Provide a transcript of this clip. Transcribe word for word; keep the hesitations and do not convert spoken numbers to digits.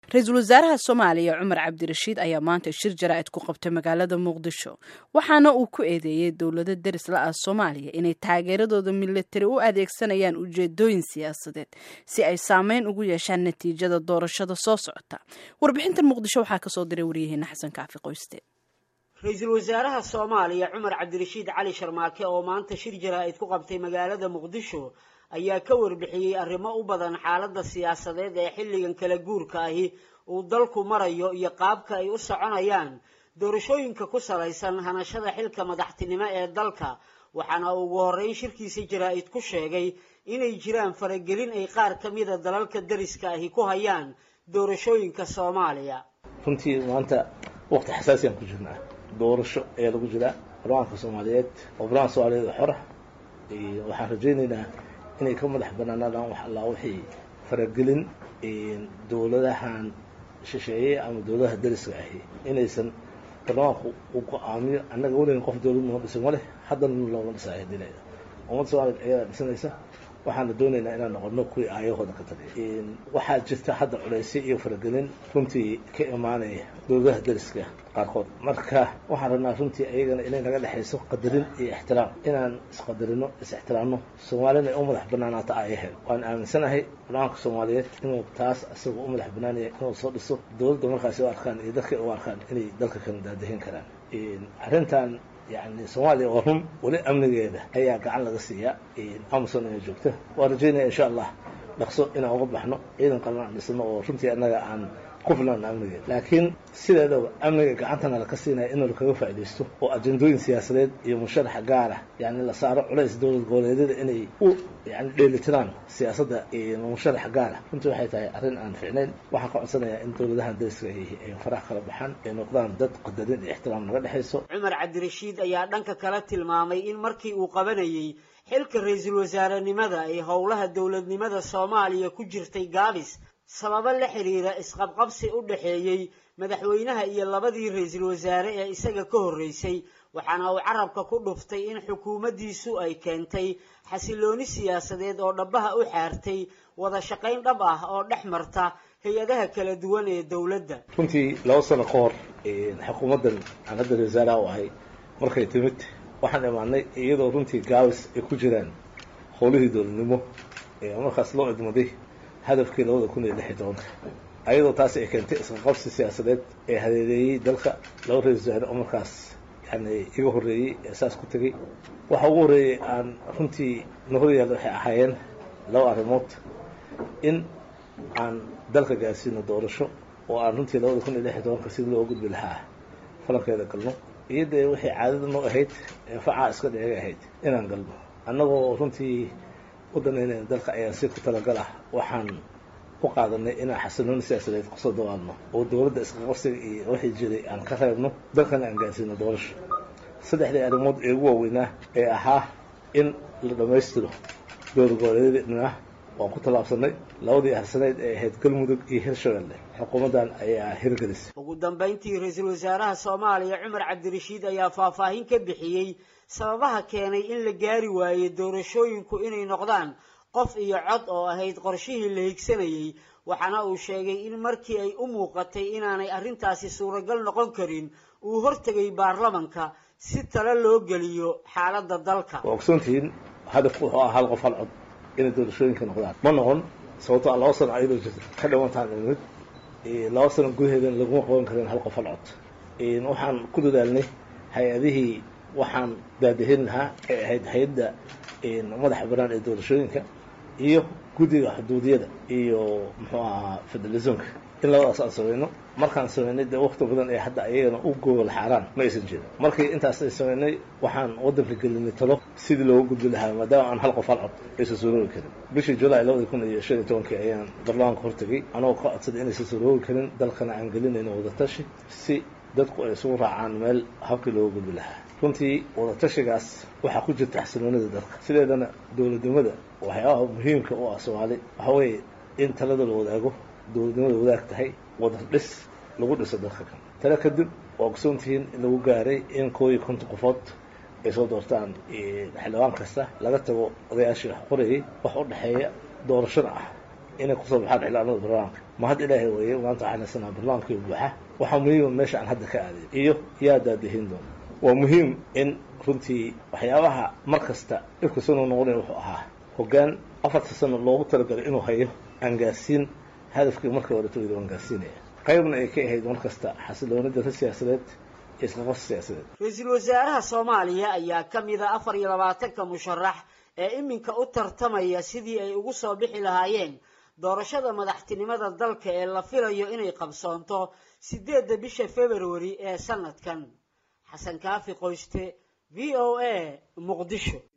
ra-iisul wasaaraha Soomaaliya Cumar Cabdirashiid ayaa maanta shir jaraa'id ku qabtay magaalada Muqdisho waxaana uu ku eedeeyay dowladda deris la ah Soomaaliya inay taageeradooda militari u adeegsanayaan ujeedooyin siyaasadeed si ay saameyn ugu yeeshaan natiijada doorashada soo socota. Warbixintan Muqdisho waxaa ka soo diray wariyaheena Xasan Kaafi Qoyste. ra-iisul wasaaraha Soomaaliya Cumar Cabdirashiid Cali Sharmaake oo maanta shir jaraa'id ku qabtay magaalada Muqdisho ayaa ka warbixiyay arrimo u badan xaaladda siyaasadeed ee xilligan kala guurka ahi uu dalku marayo iyo qaabka ay u soconayaan doorashooyinka ku salaysan hanashada xilka madaxtinimo ee dalka waxaana ugu horreyn shirkiisa jaraa'id ku sheegay inay jiraan faragelin ay qaar ka mida dalalka deriska ahi ku hayaan doorashooyinka Soomaaliya. runtii maanta waqti xasaasi ah ku jirnaa doorasho ee lagu jira barnaamijka Soomaaliyeed oo barnaamijka Soomaaliyeed xor ah ee waxaan rajaynaynaa inay ka madax banaanadaan wax alla wixii faragelin in dowladahan shisheeye ama dowladaha deriska ahi inaysan barnaamijku u go'aamiyo annaga weligan qof dowlad noo dhisan ma leh haddana looma dhisaayo dilayda ummadda Soomaaliyeed ayaa dhisanaysa waxaana doonaynaa inaan noqono kuwii aayahooda ka taliya waxaa jirta hadda culaysyo iyo faragelin runtii ka imaanaya dowladaha deriska qaarkood marka waxaan rabnaa runtii ayagana inay naga dhexayso qadarin iyo ixtiraam inaan isqadarino is-ixtiraamno soomaalina ay u madax banaanaata aayaheed waan aaminsanahay barnaamijka Soomaaliyeed inuu taas isaga u madax banaanaya inuu soo dhiso dowladda markaasi u arkaan iyo dadka u arkaan inay dalka kala daadahin karaan arrintan يعني سوالي ورم ولا أمن جيده هي قاعد لقصية أمسون يجوكته ورجينا إن شاء الله نقصو إن أوضح إحنا إذا قلنا نسمع ورمتي أنا عن قفلنا أمن جيد لكن سيدا لو أمن قاعدنا لقصينا إنه الكوفة يدستو وأجندوين سياسيين يمشرح قارة يعني اللي صار على دول الجولة إني يعني ليلتران سياسة مشرح قارة كنتوا حيتها أرين عن فعلين وحقق سنة أنتوا لها درس فرح خربحان نقدان ضد قدرين احترام نقدر حيسو عمر عبدالرشيد ayaa dhanka kala tilmaamay in markii uu qabanayay xilka ra'iisul wasaarenimada ay howlaha dawladnimada Soomaaliya ku jirtay gaabis sabab la xiriira isqabqabsi u dhaxeeyay madaxweynaha iyo labadii ra'iisul wasaare ee isaga ka horeysay waxaana uu carabka ku dhuftay in xukuumaddiisu ay keentay xasilooni siyaasadeed oo dhabaha u xaartay wada shaqayn dhab ah oo dhexmarta hay'adaha kala duwan ee dawladda runtii laba sano ka hor xukuumaddan aan hadda wasaaraha u ahay markay timid waxaan imaanay iyadoo runtii gaabis ay ku jiraan howlihii dowladnimo ee markaas loo idmaday hadafkii labada kun iyo lix iyo tobanka ayadoo taas ay keentay isqabqabsi siyaasadeed ee hadeedeeyay dalka laba ra'iisul wasaare oo markaas yani iga horreeyay ee saas ku tagay waxa ugu horreeyay aan runtii nahoryaal waxay ahaayeen laba arrimood in aan dalka gaarsiino doorasho oo aan runtii labada kun iyo lix iyo tobanka sidii loo gudbi lahaa falankeeda galno iyadee waxay caadada noo ahayd faca iska dheega ahayd inaan galno annagoo runtii u danaynayna dalka ayaa si ku talagal ah waxaan u qaadanay inaan xasilooni siyaasadeed kusoo dawaadno oo dowladda isqabqabsiga iyo wixii jiray aan ka reebno dalkana aan gaarsiino doorasho saddexdii arrimood ee ugu waaweynaa ee ahaa in la dhammaystiro dowlad goboleedyadeenna waan ku tallaabsanay labadii harsaneyd ee ahayd galmudug iyo hirshabelle xukuumaddan ayaa hirgelisay ugu dambeyntii ra'iisul wasaaraha Soomaaliya Cumar Cabdirashiid ayaa faahfaahin ka bixiyay sababaha keenay in la gaari waayo doorashooyinku inay noqdaan qof iyo cod oo ahayd qorshihii la higsanayay waxaana uu sheegay in markii ay u muuqatay inaanay arrintaasi suuragal noqon karin uu hortagay baarlamanka si talo loo geliyo xaaladda dalka ogsoontiin hadafku wuxuu ahaa hal qof hal cod inay doorashooyinka noqdaan ma noqon sababtoo laba sano ayadoo jirta ka dhawantaan imid laba sano gudaheedana laguma qaban karin hal qof hal cod waxaan ku dadaalnay hay-adihii waxaan daadahin lahaa ee ahayd hay-adda madaxa banaan ee doorashooyinka iyo guddiga xuduudiyada iyo muxuu ahaa federalismka in labadaas aan samayno markaan samaynay dee waqti badan ee hadda ayagana u gogol xaaraan ma aysan jirin markii intaas ay samaynay waxaan waddanka gelinay talo sidii loogu gudbi lahaa maadaama aan hal qof hal cod aysan suuroobi karin bishii julaay labada kun iyo shan iyo tobankii ayaan baarlamaanka hortagay anoo ka codsaday inaysan suuroobi karin dalkana aan gelinayno wadatashi si dadku ay isugu raacaan meel habkii loogu gudbi lahaa runtii wadatashigaas waxaa ku jirta xasiloonida dalka sideedana dowladnimada waxyaabaha muhiimka u ah Soomaali waxa weeye in talada la wadaago dowladnimada wadaag tahay wada dhis lagu dhiso dalka kan tala kadib waa ogsoontihiin in lagu gaaray in kooyi konton qofood ay soo doortaan xildhibaan kasta laga tago odayaashii wax qorayay wax u dhexeeya doorashada ah inay kusoo baxaan xildhibaanada baarlamaanka ma had ilaahay weeye maanta waxaan haysanaa barnaamijkii buuxa waxaa muhiim meesha aan hadda ka aaday iyo yaa daadihin doona waa muhiim in runtii waxyaabaha mar kasta dhibka soo noqonaya wuxuu ahaa hoggaan afarta sano loogu talagalay inuu hayo aan gaarsiin hadafkii markii hore tooyada aan gaarsiinaya qaybna ay ka ahayd mar kasta xasiloonida siyaasadeed iyo isqabqabsi siyaasadeed ra-iisul wasaaraha soomaaliya ayaa ka mid ah afar iyo labaatanka musharax ee iminka u tartamaya sidii ay ugu soo bixi lahaayeen doorashada madaxtinimada dalka ee la filayo inay qabsoonto sideedda bisha February ee sanadkan. xasan kaafi qoyste v o a muqdisho.